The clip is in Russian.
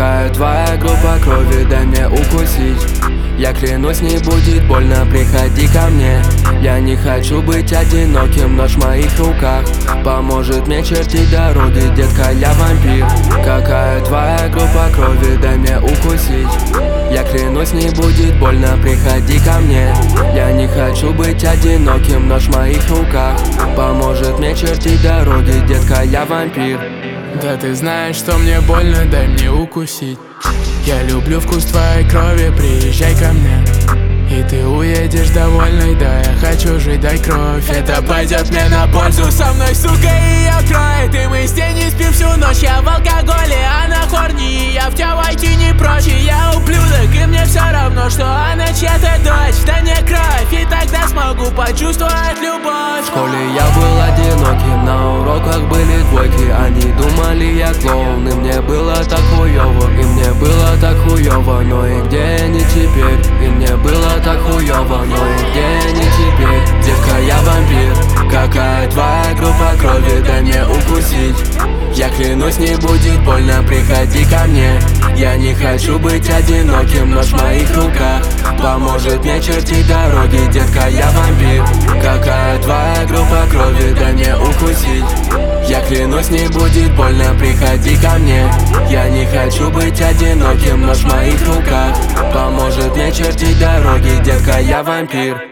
Какая твоя группа крови, дай мне укусить. Я клянусь, не будет больно, приходи ко мне. Я не хочу быть одиноким, нож в моих руках поможет мне чертить дороги, детка, я вампир. Какая твоя группа крови, дай мне укусить. Я клянусь, не будет больно, приходи ко мне. Я не хочу быть одиноким, нож в моих руках поможет мне чертить дороги, детка, я вампир. Да ты знаешь, что мне больно, дай мне укусить. Я люблю вкус твоей крови, приезжай ко мне. И ты уедешь довольной, да я хочу жить, дай кровь. Это пойдет мне на пользу, со мной, сука, ее кроет. И мы с ней не спим всю ночь, я в алкоголе, она хорни. И я в тебя войти не прочь, и я ублюдок. И мне все равно, что она чья-то дочь. Да не кровь, и тогда смогу почувствовать любовь. В школе я был одиноким, на уроках были двойки. Они думали, я клоун, и мне было так хуёво. И мне было так хуёво, но и где они теперь? И мне было так хуёво, но и где они теперь? Детка, я вампир. Какая твоя группа крови, дай мне укусить. Я клянусь, не будет больно, приходи ко мне. Я не хочу быть одиноким, нож в моих руках поможет мне чертить дороги, детка, я вампир. Какая твоя группа крови, дай мне укусить. Я клянусь, не будет больно, приходи ко мне. Я не хочу быть одиноким, нож в моих руках поможет мне чертить дороги, детка, я вампир.